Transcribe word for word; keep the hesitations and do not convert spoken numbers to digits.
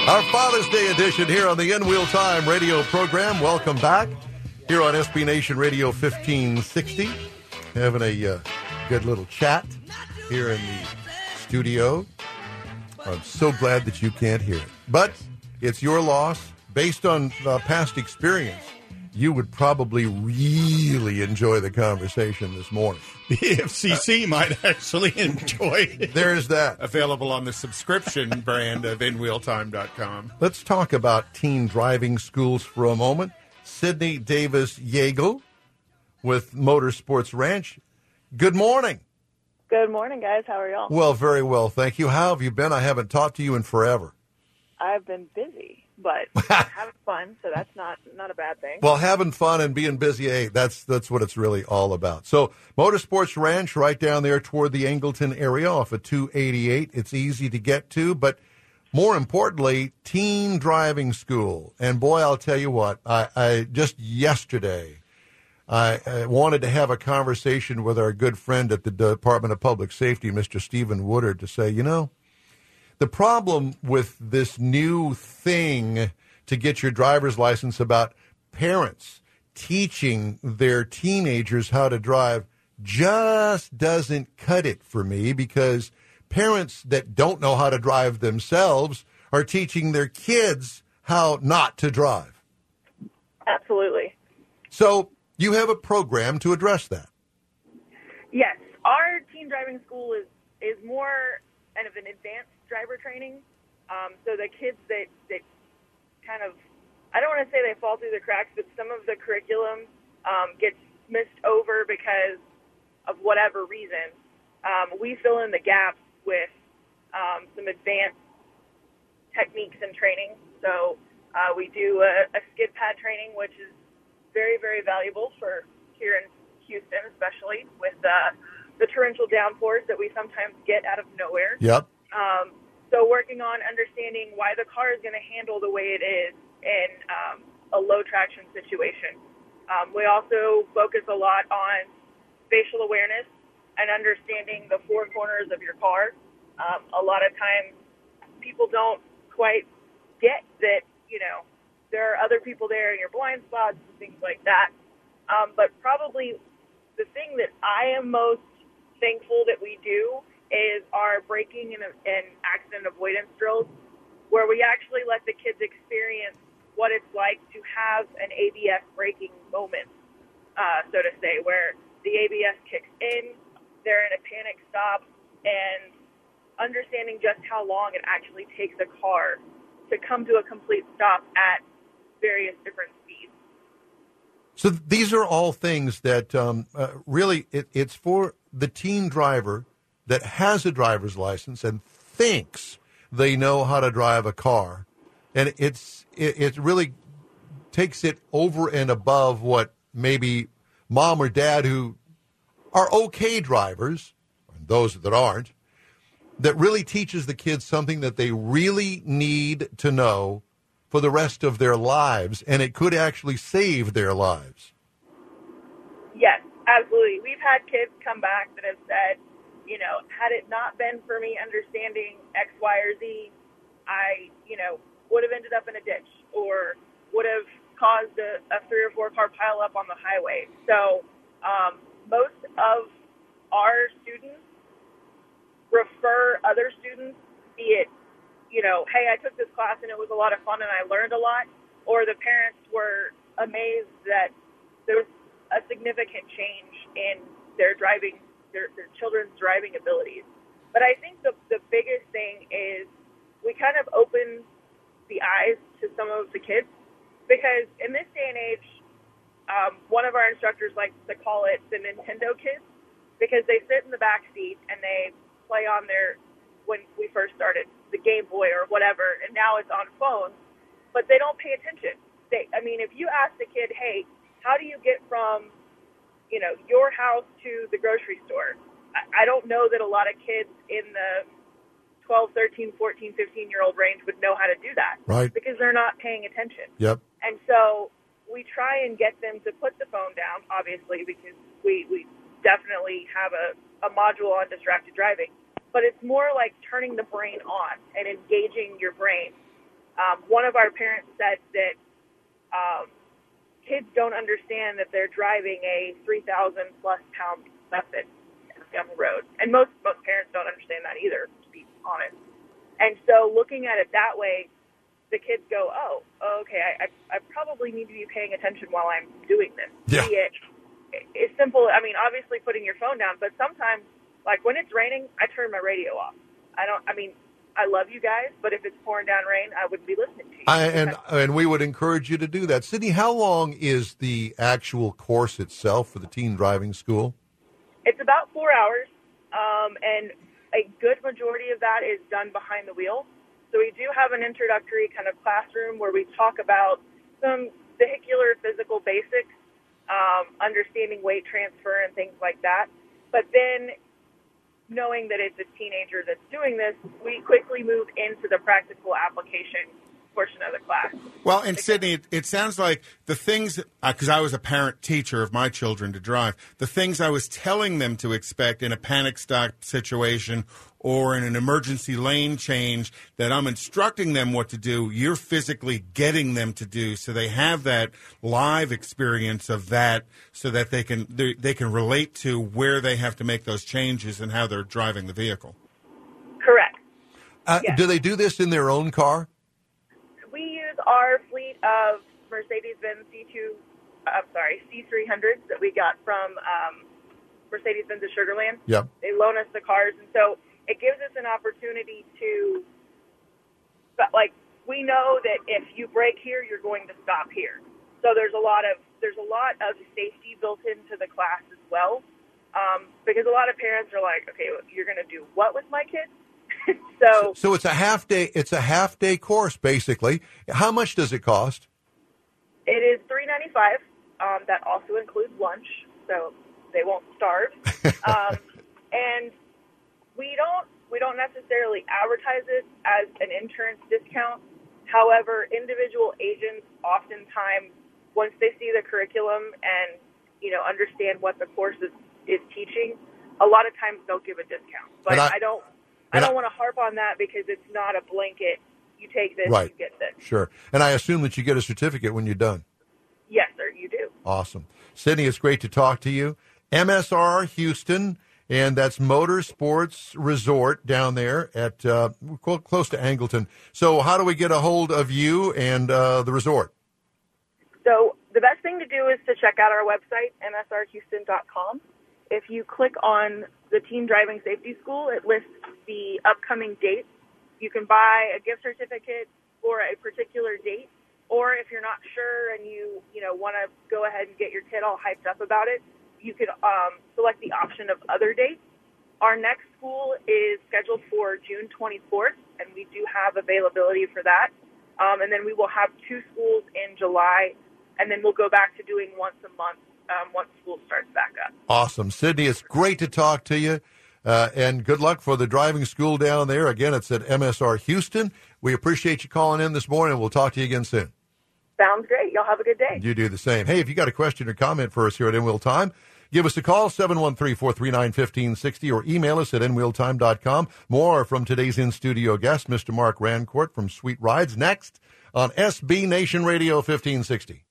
Our Father's Day edition here on the In Wheel Time radio program. Welcome back here on S B Nation Radio fifteen sixty. Having a uh, good little chat here in the studio. I'm so glad that you can't hear it. But it's your loss. Based on uh, past experience, you would probably really enjoy the conversation this morning. The F C C uh, might actually enjoy it. There's that. Available on the subscription brand of in wheel time dot com. Let's talk about teen driving schools for a moment. Sydney Davis Yeagle with Motorsports Ranch. Good morning. Good morning, guys. How are y'all? Well, very well, thank you. How have you been? I haven't talked to you in forever. I've been busy, but having fun, so that's not not a bad thing. Well, having fun and being busy, hey, that's that's what it's really all about. So, Motorsports Ranch, right down there toward the Angleton area off of two eighty-eight. It's easy to get to, but more importantly, teen driving school. And boy, I'll tell you what, I, I just yesterday, I, I wanted to have a conversation with our good friend at the Department of Public Safety, Mister Stephen Woodard, to say, you know, the problem with this new thing to get your driver's license about parents teaching their teenagers how to drive just doesn't cut it for me, because parents that don't know how to drive themselves are teaching their kids how not to drive. Absolutely. So you have a program to address that. Yes. Our teen driving school is, is more kind of an advanced driver training. Um, so the kids that, that kind of, I don't want to say they fall through the cracks, but some of the curriculum um, gets missed over because of whatever reason. Um, we fill in the gaps with um, some advanced techniques and training. So uh, we do a, a skid pad training, which is very, very valuable for here in Houston, especially with uh, the torrential downpours that we sometimes get out of nowhere. Yep. Um, so working on understanding why the car is going to handle the way it is in um, a low traction situation. Um, we also focus a lot on spatial awareness and understanding the four corners of your car. Um, a lot of times people don't quite get that, you know, there are other people there in your blind spots and things like that. Um, but probably the thing that I am most thankful that we do is our braking and, and accident avoidance drills, where we actually let the kids experience what it's like to have an A B S braking moment, uh, so to say, where the A B S kicks in, they're in a panic stop, and understanding just how long it actually takes a car to come to a complete stop at various different speeds. So these are all things that um, uh, really it, it's for the teen driver that has a driver's license and thinks they know how to drive a car. And it's it, it really takes it over and above what maybe mom or dad who are okay drivers, and those that aren't, that really teaches the kids something that they really need to know for the rest of their lives, and it could actually save their lives. Yes, absolutely. We've had kids come back that have said, you know, had it not been for me understanding X, Y, or Z, I, you know, would have ended up in a ditch or would have caused a, a three or four car pileup on the highway. So um, most of our students refer other students, be it, you know, hey, I took this class and it was a lot of fun and I learned a lot, or the parents were amazed that there was a significant change in their driving, their, their children's driving abilities. But I think the, the biggest thing is we kind of open the eyes to some of the kids, because in this day and age, um, one of our instructors likes to call it the Nintendo kids, because they sit in the back seat and they play on their, when we first started, the Game Boy or whatever, and now it's on phones, but they don't pay attention. They, I mean, if you ask the kid, hey, how do you get from, you know, your house to the grocery store? I, I don't know that a lot of kids in the twelve, thirteen, fourteen, fifteen-year-old range would know how to do that. Right. Because they're not paying attention. Yep. And so we try and get them to put the phone down, obviously, because we, we definitely have a, a module on distracted driving. But it's more like turning the brain on and engaging your brain Um, one of our parents said that um, kids don't understand that they're driving a three thousand plus pound Muppet down the road. And most, most parents don't understand that either, to be honest. And so looking at it that way, the kids go, oh, okay, I, I, I probably need to be paying attention while I'm doing this. Yeah. Be it, it's simple. I mean, obviously putting your phone down, but sometimes, like when it's raining, I turn my radio off. I don't, I mean, I love you guys, but if it's pouring down rain, I wouldn't be listening to you. I, and and we would encourage you to do that. Sydney, how long is the actual course itself for the teen driving school? It's about four hours, um, and a good majority of that is done behind the wheel. So we do have an introductory kind of classroom where we talk about some vehicular physical basics, um, understanding weight transfer and things like that. But then knowing that it's a teenager that's doing this, we quickly move into the practical application portion of the class. Well, and Sydney, it, it sounds like the things, because uh, I was a parent teacher of my children to drive, the things I was telling them to expect in a panic stop situation or in an emergency lane change that I'm instructing them what to do, you're physically getting them to do, so they have that live experience of that, so that they can they, they can relate to where they have to make those changes and how they're driving the vehicle. Correct. Uh, Yes. Do they do this in their own car? We use our fleet of Mercedes-Benz C two, I'm sorry, C three hundreds that we got from um, Mercedes-Benz of Sugar Land. Yep. They loan us the cars, and so it gives us an opportunity to, but like, we know that if you brake here, you're going to stop here. So there's a lot of there's a lot of safety built into the class as well, um, because a lot of parents are like, okay, you're going to do what with my kids? so, So it's a half day. It's a half day course, basically. How much does it cost? it is three ninety-five. Um, that also includes lunch, so they won't starve. um, and we don't we don't necessarily advertise it as an insurance discount. However, individual agents oftentimes, once they see the curriculum and you know understand what the course is, is teaching, a lot of times they'll give a discount. But I, I don't I and don't I, want to harp on that because it's not a blanket. You take this, Right. you get this. Sure. And I assume that you get a certificate when you're done. Yes, sir, you do. Awesome. Sydney, it's great to talk to you. M S R Houston, and that's Motorsports Resort down there at uh, close to Angleton. So how do we get a hold of you and uh, the resort? So the best thing to do is to check out our website, M S R Houston dot com. If you click on the Teen Driving Safety School, it lists the upcoming dates. You can buy a gift certificate for a particular date, or if you're not sure and you, you know, want to go ahead and get your kid all hyped up about it, you could um, select the option of other dates. Our next school is scheduled for June twenty-fourth, and we do have availability for that. Um, and then we will have two schools in July, and then we'll go back to doing once a month um, once school starts back up. Awesome. Sydney, it's great to talk to you. Uh, and good luck for the driving school down there. Again, it's at M S R Houston. We appreciate you calling in this morning. We'll talk to you again soon. Sounds great. Y'all have a good day. You do the same. Hey, if you got a question or comment for us here at In Wheel Time, give us a call, seven one three, four three nine, one five six zero, or email us at in wheel time dot com. More from today's in-studio guest, Mister Mark Rancourt from Sweet Rides, next on S B Nation Radio fifteen sixty.